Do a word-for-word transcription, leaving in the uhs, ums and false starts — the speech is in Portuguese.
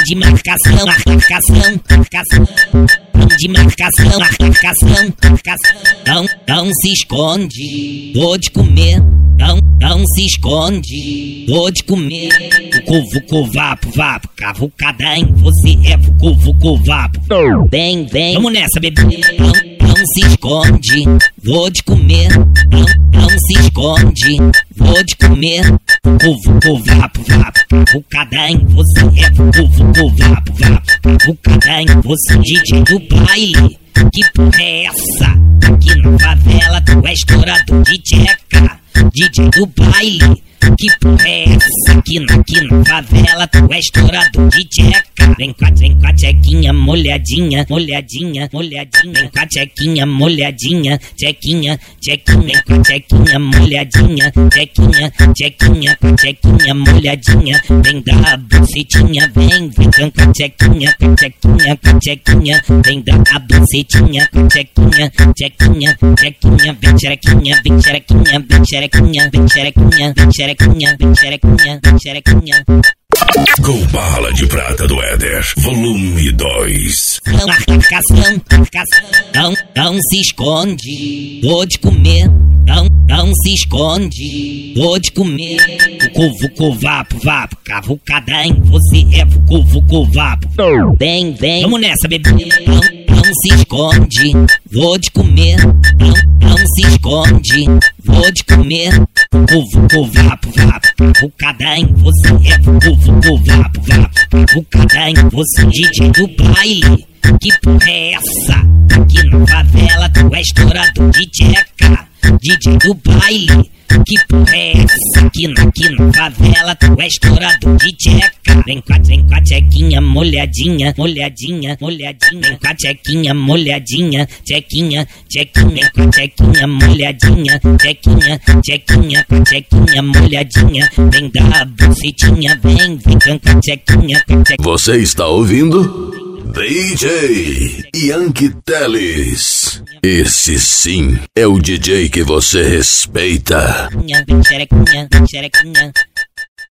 de marcação, marcação, marcação. De marcação, marcação, marcação. Não, não se esconde, vou te comer. Não, não se esconde, vou te comer. Vucu, vucu, vapo, vapo, cavucada em você é vucu, vucu, vapo. Vem, vem, vamos nessa, bebê. Não, não se esconde, vou te comer. Não, não se esconde, vou te comer. Vucu, vucu, vapo, vapo, cavucada em você é vucu, vucu, vapo, vapo. Cavucada em você, D J do baile. Que porra é essa? Aqui na favela tu é estourador de tcheca. D J do baile, que porra é essa? Aqui na, aqui na favela tu é estourador de tcheca. Vem com a, vem com a tchequinha molhadinha, molhadinha, molhadinha. Vem com a tchequinha molhadinha, tchequinha, tchequinha. Vem com a tchequinha molhadinha, tchequinha, tchequinha. Com a tchequinha molhadinha, vem da bucetinha, vem, vem com a tchequinha, com a tchequinha, com a tchequinha. Vem da bucetinha, com a tchequinha, tchequinha, tchequinha. Vem xerequinha, vem xerequinha, vem xerequinha, vem xerequinha, vem xerequinha, vem xerequinha, vem xerequinha. Com bala de prata do Éder, volume dois. Marcação, marcação. Não, não se esconde, vou te comer. Não, não se esconde, vou te comer. Vucu, vucu, vapo, vapo, cavucada em você é vucu, vucu, vapo. Vem, vem, vamos nessa, bebê. Não, não se esconde, vou te comer. Não, não se esconde, vou te comer. Vucu, vucu, vapo, vapo, cavucada em você é vucu, vucu, vapo, vapo. Cavucada em você, D J do baile. Que porra é essa? Aqui na favela tu é estourador de tcheca. D J do baile, que porra é essa? Aqui na, aqui na favela tu é estourador de tcheca. Vem com a, vem com a tchequinha molhadinha, molhadinha, molhadinha. Vem com a tchequinha molhadinha, tchequinha, tchequinha. Vem com a tchequinha molhadinha, tchequinha, tchequinha. Com a tchequinha molhadinha, vem da bucetinha, vem, vem com a tchequinha, com a tchequinha. Você está ouvindo? D J Yankee Teles. Esse sim é o D J que você respeita. Vem xerequinha, vem xerequinha.